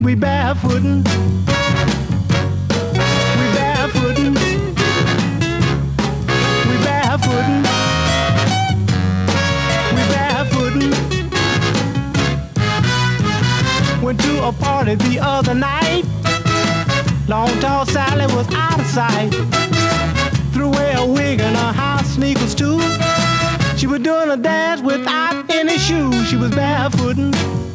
We barefootin'. We barefootin'. We barefootin'. We barefootin'. Went to a party the other night. Long tall Sally was out of sight. Threw away a wig and her house sneakers too. She was doing a dance without any shoes. She was barefootin'.